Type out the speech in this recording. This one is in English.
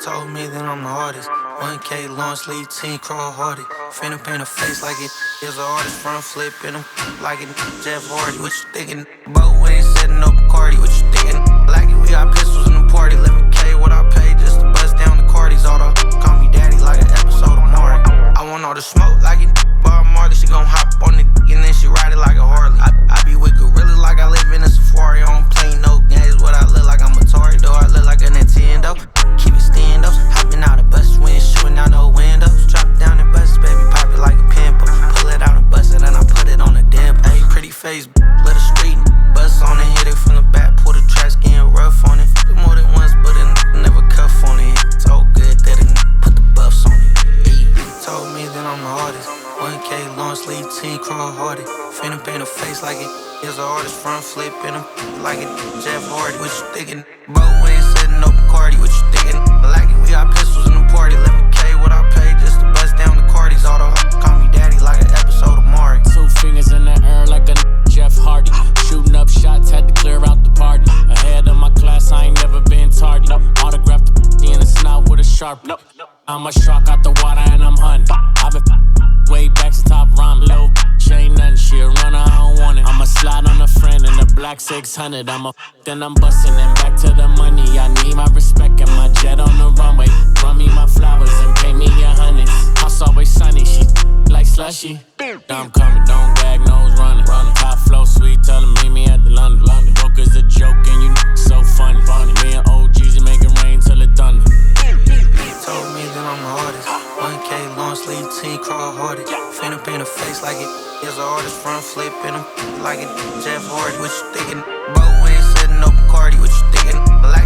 Told me that I'm the hardest. 1K long sleeve team crawl hardy. Finna paint a face like it is an artist. Front flipping him like it Jeff Hardy. What you thinking? Boat we ain't setting up a Cardi. What you thinking? Like it, we got pistols in the party. 11K what I paid just to bust down the Cardis. All the call me daddy like an episode of Maury. I want all the smoke like it Bob Marley. She gon' hop on the and then she ride it like a Harley. I be with gorillas like I live in a safari. I don't play no games. What I look like I'm Atari. Though I look like a Nintendo. Keep it stand-ups. Hopping out of bus wind, shooting out no windows. Drop it down the bus, baby, pop it like a pimple. Pull it out and bust it, and I put it on the dip. Ayy, pretty face, let her street. Bust on it, hit it from the back. Pull the trash, getting rough on it. Fuck it more than once, but it never cuff on it. So good that it put the buffs on it. Ayy, told me that I'm the hardest. 1K long sleeve team crawl hardy. Finna paint a face like it is an artist. Front flipping him like it Jeff Hardy. What you thinking? Boat we ain't setting up a Cardi. What you thinking? Like it, we got pistols in the party. 11K what I paid just to bust down the Cardis. All the call me daddy like an episode of Maury. 2 fingers in the air like a Jeff Hardy. Shooting up shots, had to clear out the party. Ahead of my class, I ain't never been tardy. Autographed the in the snout with a sharp. I'm a shark out the water and I'm hunting. I've been way back to top ramen. Little bitch ain't nothing, she a runner, I don't want it. I'ma slide on a friend in the black 600. Then I'm bustin' and back to the money. I need my respect and my jet on the runway. Run me my flowers and pay me $100. House always sunny, she like slushy. I'm coming, don't gag, nose running. Top flow sweet, tell them meet me at the London. Broke is a joke and you so funny. Me and OGs, you make it rain till it thunder. Told me that I'm the hardest. 1K long sleeve team crawl hardy. Finna paint a face like it is an artist. Front flipping him like it Jeff Hardy. What you thinking? Boat we ain't setting up a Cardi. What you thinking?